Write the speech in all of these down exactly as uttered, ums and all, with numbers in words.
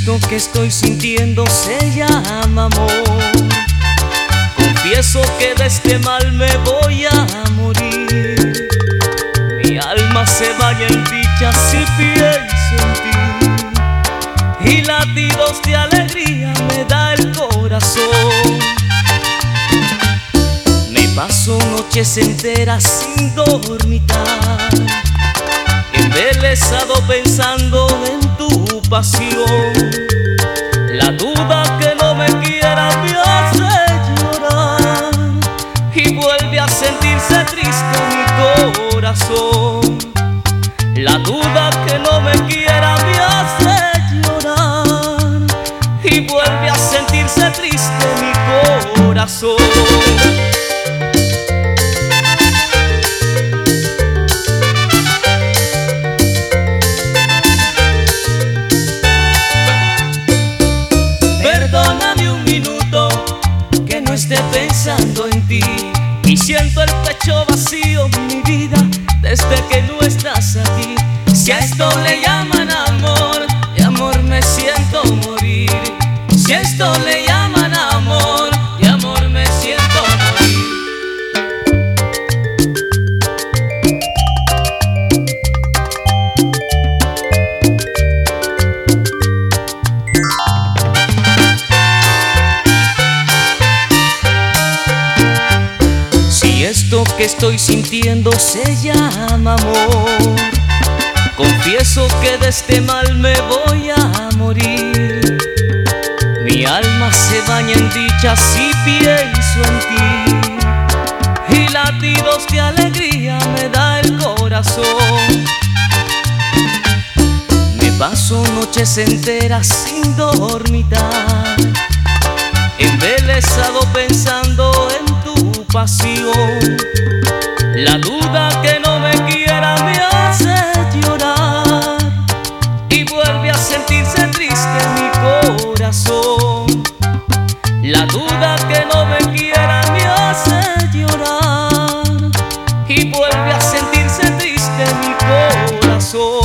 esto que estoy sintiendo se llama amor. Confieso que de este mal me voy a morir. Mi alma se vaya en dicha si pienso en ti, y latidos de alegría me da el corazón. Me paso noches enteras sin dormitar, embelesado pensando en tu pasión. La duda que no me quiera me hace llorar, y vuelve a sentirse triste mi corazón. La duda que no me quiera me hace llorar, y vuelve a sentirse triste mi corazón. Esté pensando en ti, y siento el pecho vacío, mi vida, desde que no estás aquí. Si a esto le llaman amor, de amor me siento morir. Si a esto le llaman amor, de amor me siento morir. Esto que estoy sintiendo se llama amor. Confieso que de este mal me voy a morir. Mi alma se baña en dicha si pienso en ti, y latidos de alegría me da el corazón. Me paso noches enteras sin dormitar, embelesado pensando en tu pasión. La duda que no me quiera me hace llorar, y vuelve a sentirse triste mi corazón. La duda que no me quiera me hace llorar, y vuelve a sentirse triste mi corazón.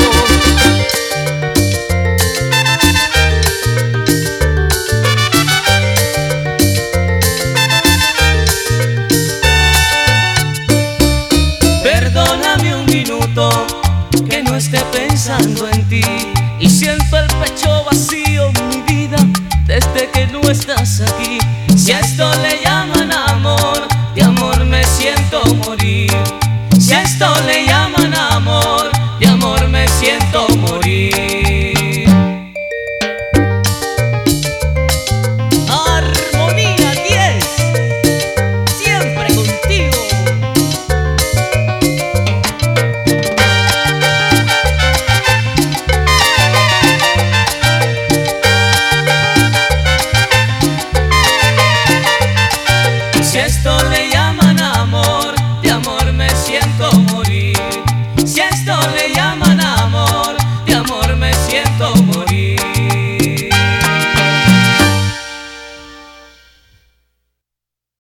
Perdóname un minuto que no esté pensando en ti, y siento el pecho vacío, mi vida, desde que no estás aquí. Si a esto le